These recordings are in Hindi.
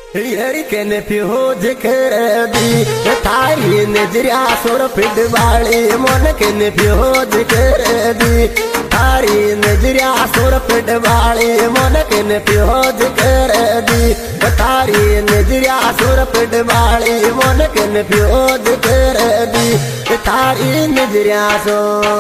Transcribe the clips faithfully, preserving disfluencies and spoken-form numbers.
हरी के ने प्योज कर दी थारी नजरिया सोर फिट वाली मन के ने प्योज कर दी थारी नजरिया सोर फिट वाली मन के ने प्योज कर दी थारी नजरिया सोर फिट वाली मन के ने प्योज कर दी थारी नजरिया सो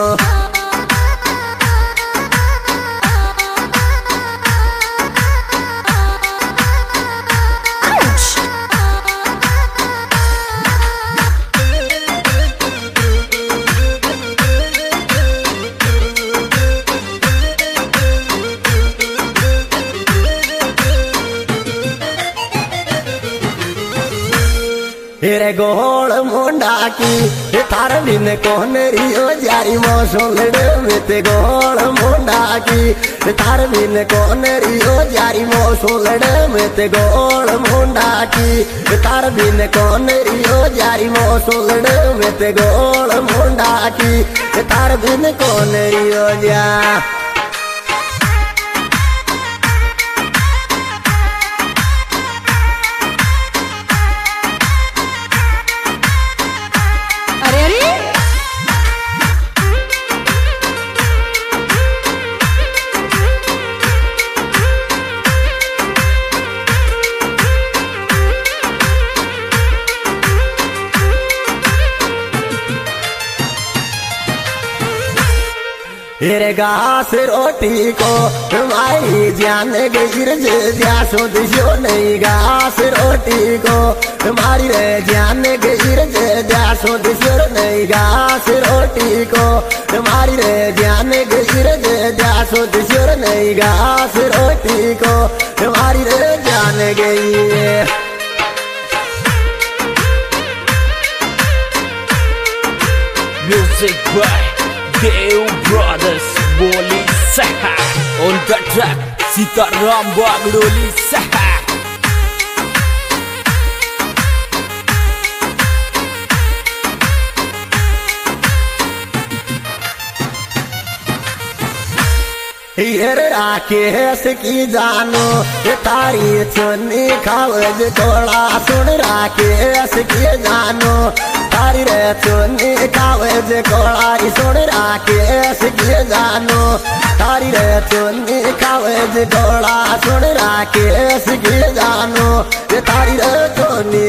हेरे गोल मुंडा की थार बिन कौन रियो जारी मौसोलड में ते गोल मुंडा की थार बिन कौन रियो जारी मौसोलड में ते गोल मुंडा की थार बिन कौन रियो जारी मौसोलड में ते गोल मुंडा की थार बिन कौन रियो जा हेरे घास रोटी को माई जान गिर जा सो दिशो नहीं घास रोटी को मारी रे जान गिर जा सो दिशो नहीं घास रोटी को मारी रे जान गिर जा सो दिशो नहीं घास रोटी को मारी रे जान गई Music by Deo Brothers Boli Saha on the track Sitaram Bagdoli Saha here Rakesh की जानो तारी चुन्नी खावज थोड़ा सुन राकेश की जानो तारी रे चुन्नी खावज थोड़ा सुन राकेश की जानो तारी रे चुन्नी खावज थोड़ा सुन राकेश की जानो तारी रे चुन्नी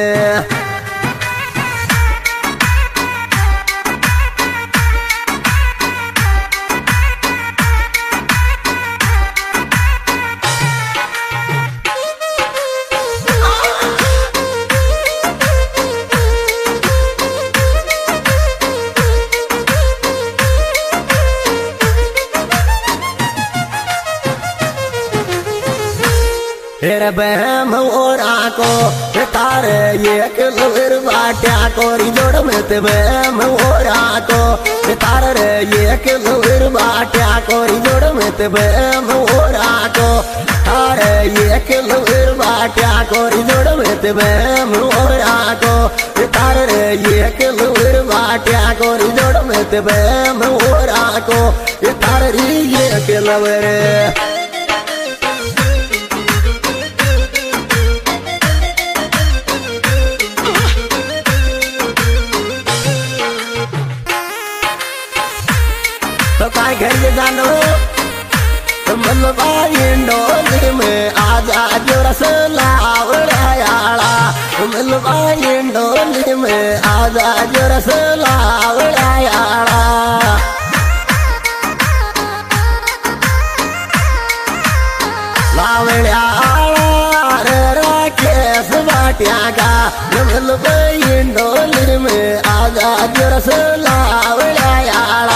हेरे बहम और आको तारे ये किलोर बाट्या कोरी जोड़ में ते बहम और आको तारे ये किलोर बाट्या कोरी जोड़ में ते बहम और आको तारे ये किलोर बाट्या कोरी जोड़ में ते बहम और आको तारे ये किलोर बाट्या कोरी जोड़ में ते बहम और आको तारे ये किलोर तो काय घर ये जानो तो मलबाई डोली में आजा जो रसला आवड़ायाला तो मलबाई डोली में आजा जो रसला आवड़ायाला लावड़ायाला रे राकेश बाटिया का मलबाई डोली में आजा जो रसला आवड़ायाला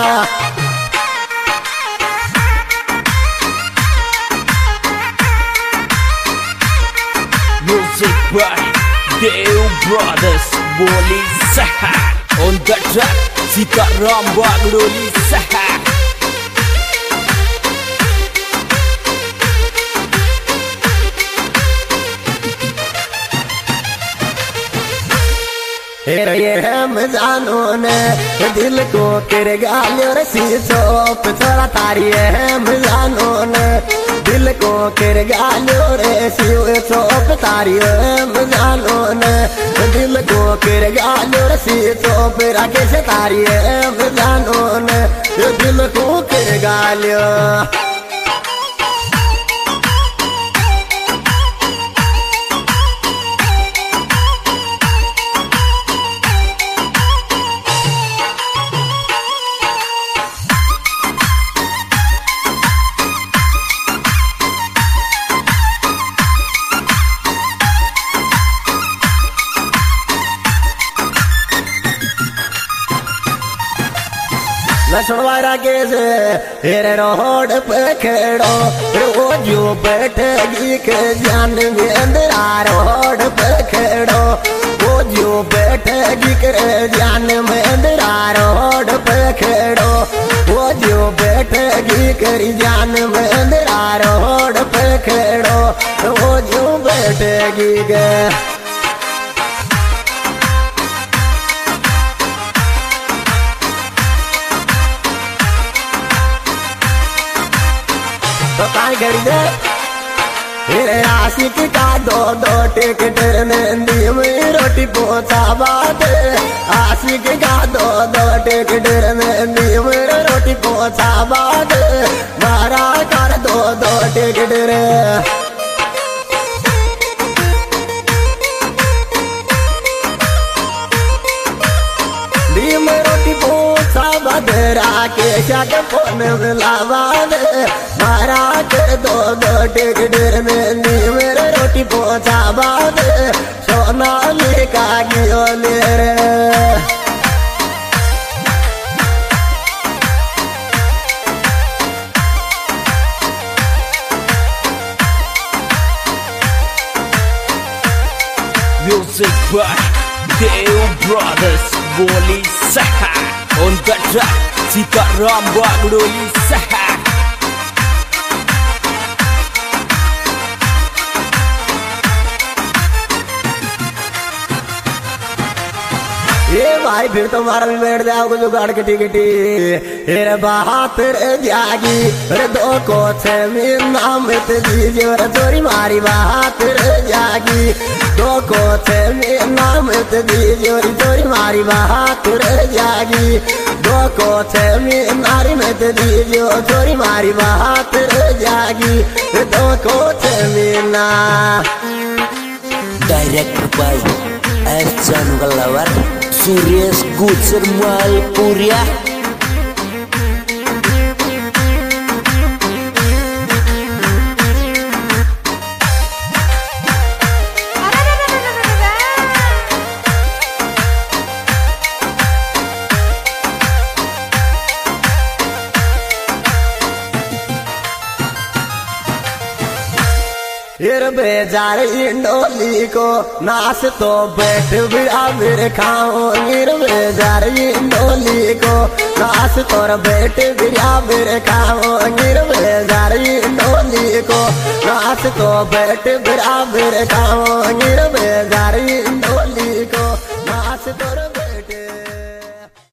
Music by Deo Brothers Boli Saha on the track Sitaram Bagdoli Saha हेरे ये हम जानो ने दिल को तेरे गालियों सी चोप थोड़ा तारी है हम जानो ने दिल को कर गालो रे शिव चौप तारी जानो न दिल को कर गालो रे शिव चौप राकेश तारी जानो न दिल को कर गालो लक्ष्मणवारा के से हेरे रोड पे खेड़ो वो जो बैठेगी के जान में अंधेरा रोड पे खेड़ो वो जो बैठेगी के जान में अंधेरा रोड पे खेड़ो वो जो बैठेगी कर जान में अंधेरा रोड पे खेड़ो वो जो बैठेगी के तो काय करी दे मेरे आशिक का दो दो टिकट नंदी में रोटी पोचा बात आशिक का दो दो टिकट नंदी में रोटी पोचा बात मारा कर दो दो टिकट रे में रोटी पोसा बदरा के शाक फोन लावा दे मारा कर दो दो टिकट में मेरे रोटी पोसा बाद सोना लेका गियो ले रे Music by Deo Brothers Woli Saha on the track Sitaram Bagdoli Saha ये भाई फिर तो मारा भी बैठ जाओगे जो गाड़ के टिकटी रे बात रे जागी रे दो को छे में नाम ते दीजिए रे चोरी मारी बात रे जागी दो को छे में नाम ते दीजिए रे चोरी मारी बात रे जागी दो को छे में नारी में ते दीजिए चोरी मारी बात रे जागी दो को छे में ना Directed by Ercan Galawar Suryas Gutsar Malpuria फिर बेजार इंडोली को नाश तो बैठ बिरा बिर खाओ गिर बेजार इंडोली को नाश तो बैठ बिरा बिर खाओ गिर बेजार इंडोली को नाश तो बैठ बिरा बिर खाओ गिर बेजार इंडोली को नाश तो